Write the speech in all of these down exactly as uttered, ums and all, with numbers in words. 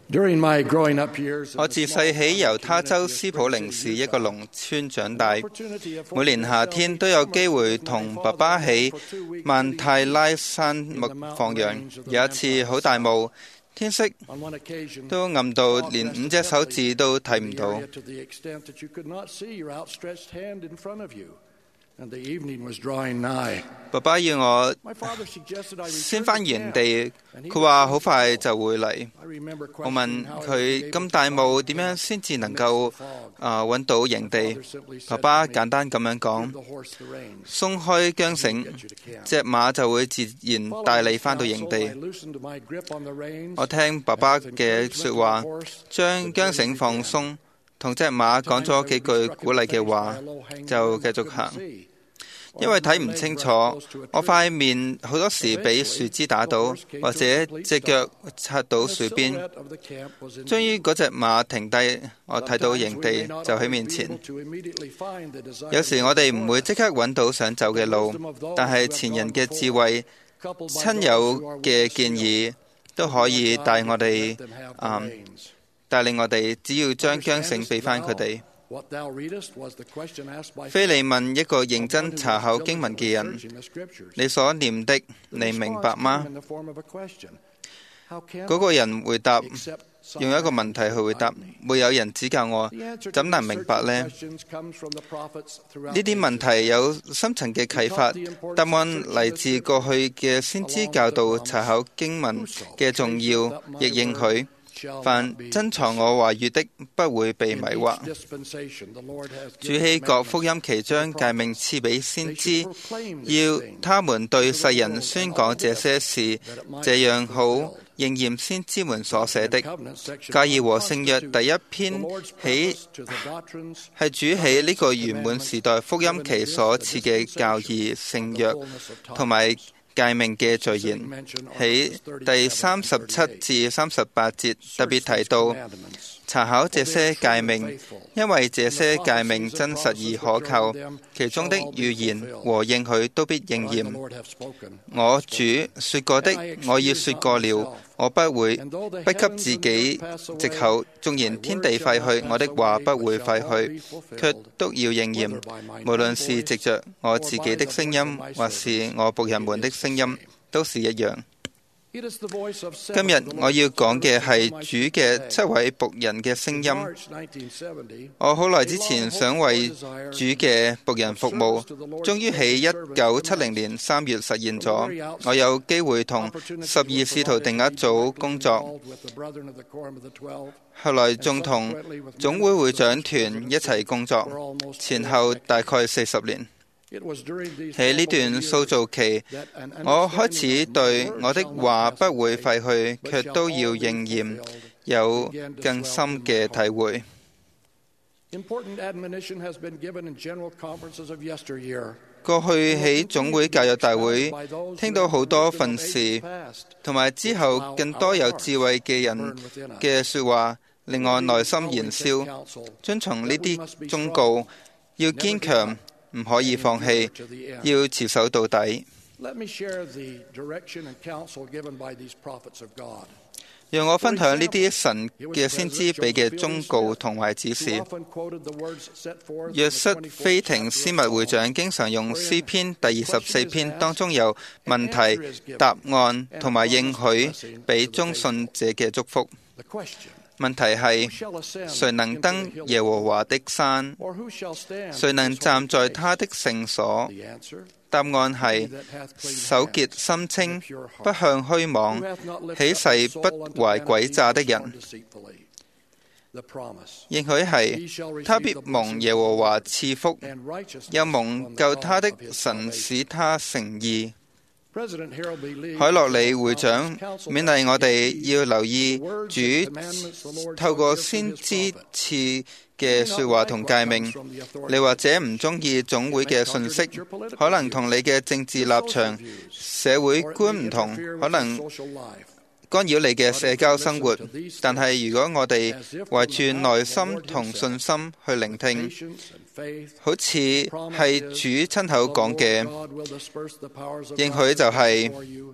During my growing up years, 我自細喺猶他州斯普靈士一個農村長大，每年夏天都有機會同爸爸喺曼泰拉山脈放羊。有一次好大霧，天色都暗到連五隻手指都睇唔到。爸爸要我先返原地，佢話好快就會嚟。我問佢咁大霧點樣先至能夠啊揾到營地？爸爸簡單咁樣講：鬆開韁繩，隻馬就會自然帶你返到營地。我聽爸爸嘅說話，將韁繩放鬆，同隻馬講咗幾句鼓勵嘅話，就繼續行。因為睇唔清楚，我塊面好多時俾樹枝打到，或者隻腳擦到樹邊。終於嗰隻馬停低，我睇到營地就喺面前。有時我哋唔會即刻揾到想走嘅路，但係前人嘅智慧、親友嘅建議都可以帶我哋啊、嗯、帶領我哋，只要將韁繩俾返佢哋。腓利問一個認真查考經文嘅人：你所念的，你明白嗎？嗰個人回答，用一個問題去回答：沒有人指教我，怎能明白呢？呢啲問題有深層嘅啟發，答案嚟自過去嘅先知教導查考經文嘅重要，亦應許。凡珍藏我話語的，不會被迷惑。主喺各福音期將誡命賜俾先知，要他們對世人宣講這些事，這樣好應驗先知們所寫的。教義和聖約第一篇起係主喺呢個圓滿時代福音期所賜嘅教義、聖約同埋誡命嘅序言，喺第三十七至三十八節特別提到查考這些誡命，因為這些誡命真實而可靠，其中的預言和應許都必應驗。我主說過的，我已說過了，我不會不給自己藉口。縱然天地廢去，我的話不會廢去，卻都要應驗。無論是藉着我自己的聲音，或是我僕人們的聲音，都是一樣。今日我要講嘅係主嘅七位僕人嘅聲音。我好耐之前想為主嘅僕人服務，終於喺一九七零年三月實現咗。我有機會同十二使徒定一組工作，後來仲同總會會長團一齊工作，前後大概四十年。喺呢段塑造期，我開始對我的話不會廢去，卻都要應驗，有更深嘅體會。過去喺總會教育大會聽到好多訓示，同埋之後更多有智慧嘅人嘅說話，令我內心燃燒。遵從呢啲忠告，要堅強，唔可以放棄，要持守到底。讓我分享呢啲神嘅先知俾嘅忠告同埋指示。約瑟菲廷司密會長經常用詩篇第二十四篇當中有問題、答案同埋應許俾忠信者嘅祝福。問題係：誰能登耶和華的山？誰能站在他的聖所？答案係：手潔心清，不向虛妄，起誓不懷詭詐的人。應許係：他必蒙耶和華賜福，又蒙救他的神使他成義。海洛里會長勉勵我哋要留意主透過先知賜嘅說話同誡命。你或者唔中意總會嘅信息，可能同你嘅政治立場、社會觀唔同，可能干擾你嘅社交生活。但係如果我哋懷住耐心同信心去聆聽，好似係主親口講嘅應許就係、是、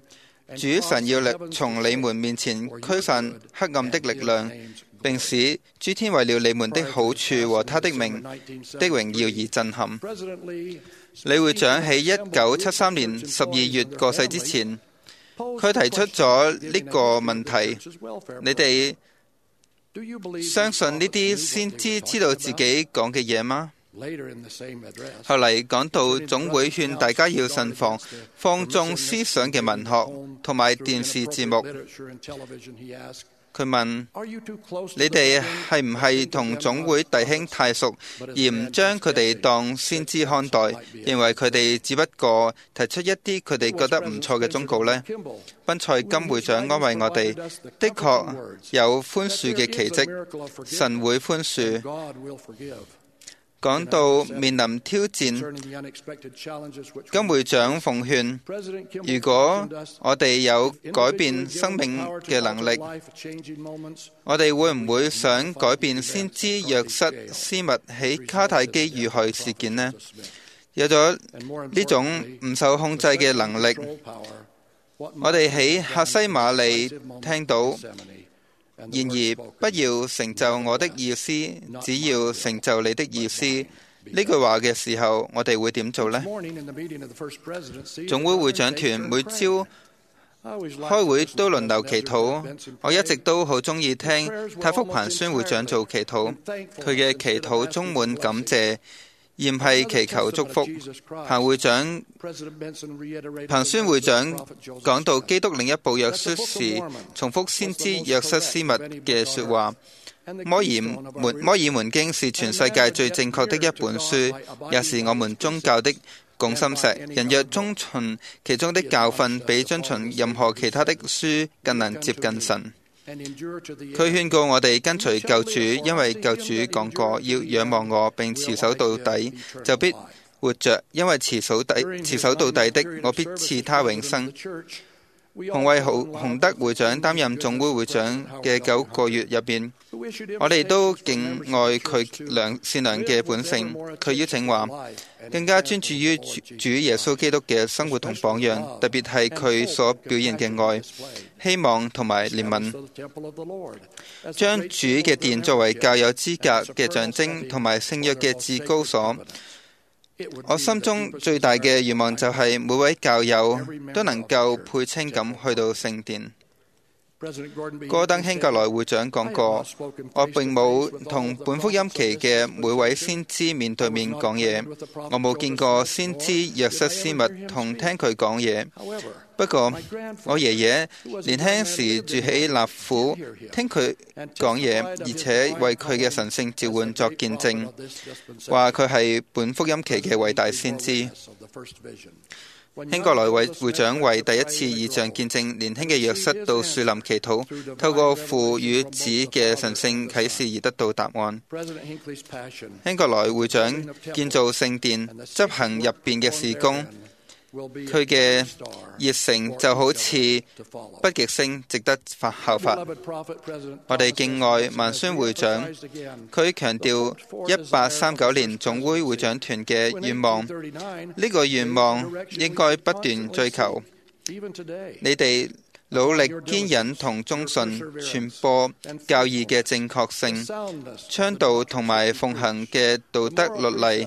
主神要力從你們面前驅散黑暗的力量，並使諸天為了你們的好處和他的名的榮耀而震撼。李會長喺一九七三年十二月過世之前，佢提出咗呢個問題：你哋相信呢啲先知知道自己講嘅嘢嗎？後嚟講到總會勸大家要慎防放縱思想嘅文學同埋電視節目。佢問：你哋係唔係同總會弟兄太熟，而唔將佢哋當先知看待，認為佢哋只不過提出一啲佢哋覺得唔錯嘅忠告呢？賓賽金會長安慰我哋：的確有寬恕嘅奇蹟，神會寬恕。講到面臨挑戰，金會長奉勸：如果我哋有改變生命嘅能力，我哋會唔會想改變先知約瑟斯密喺卡泰基遇害事件呢？有咗呢種唔受控制嘅能力，我哋喺客西馬利聽到：然而不要成就我的意思，只要成就你的意思。呢句話嘅時候，我哋會點做呢？總會會長團每朝開會都輪流祈禱，我一直都好中意聽太福彭宣會長做祈禱，佢嘅祈禱充滿感謝，而唔係祈求祝福。彭會長、彭宣會長講到基督另一部約書時，重複先知約瑟斯密嘅說話。摩爾門摩爾門經是全世界最正確的一本書，也是我們宗教的共心石。人若遵循其中的教訓，比遵循任何其他的書更能接近神。佢勸告我哋跟隨救主，因為救主講過，要仰望我並持守到底，就必活着，因為持守底持守到底的，我必賜他永生。洪惠豪洪德會長擔任總會會長嘅九個月入邊，我哋都敬愛佢良善良嘅本性。佢邀請話，更加專注於主耶穌基督嘅生活同榜樣，特別係佢所表現嘅愛、希望同埋憐憫，將主嘅殿作為較有資格嘅象徵同埋聖約嘅至高所。我心中最大嘅願望就係每位教友都能夠配稱咁去到聖殿。戈登興格萊會長講過，我並冇同本福音期嘅每位先知面對面講嘢，我冇見過先知約瑟斯密同聽佢講嘢。不過我爺爺年輕時住喺納府，聽佢講嘢，而且為佢嘅神聖召喚作見證，話佢係本福音期嘅偉大先知。興格萊會會長為第一次異象見證年輕嘅約瑟到樹林祈禱，透過父與子嘅神聖啟示而得到答案。興格萊會長建造聖殿，執行入邊嘅事工，佢嘅熱誠就好似北極星，值得效法。我哋敬愛萬宣會長，佢強調一八三九年總會會長團嘅願望，呢個願望應該不斷追求。你哋努力堅忍同忠信，傳播教義嘅正確性，倡導同埋奉行嘅道德律例，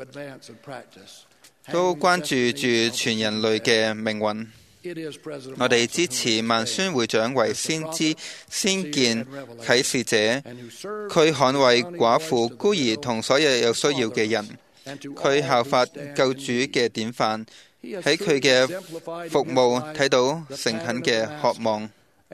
都關注住全人類嘅命運。我哋支持萬宣會長為先知、先見、啟示者，佢捍衛寡婦、孤兒同所有有需要嘅人，佢效法救主嘅典範，喺佢嘅服務睇到誠懇嘅渴望。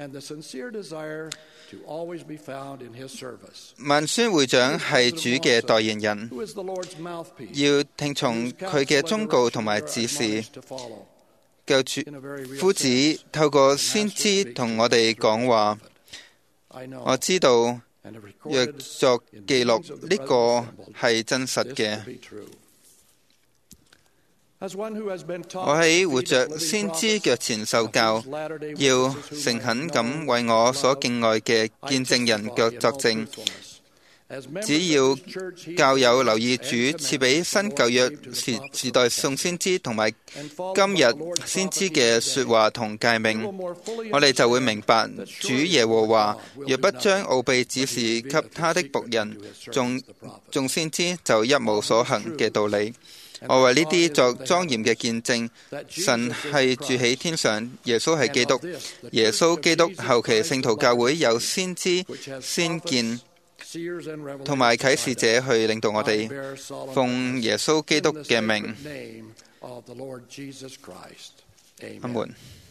萬宣會長係主嘅代言人，要聽從佢嘅忠告同埋指示。救主夫子透過先知同我哋講話，我知道若作記錄，呢個係真實嘅。我喺活着先知腳前受教，要誠懇咁為我所敬愛嘅見證人腳作證。 只要教友留意主賜俾新舊約時時代眾先知同埋今日先知嘅說話同誡命，我哋就會明白主耶和華若不將奧秘指示給他的僕人眾眾先知，就一無所行嘅道理。我為呢啲作莊嚴嘅見證，神係住喺天上，耶穌係基督，耶穌基督後期聖徒教會有先知、先見同埋啟示者去領導我哋，奉耶穌基督嘅名，阿門。